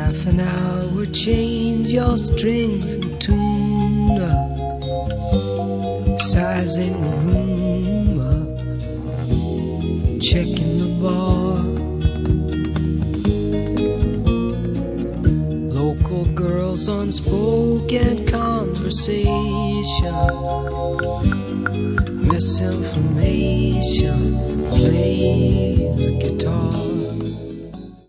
half an hour, change your strings and tune up, sizing the room up, checking the bar. Local girls, unspoken conversation, misinformation, plays guitar.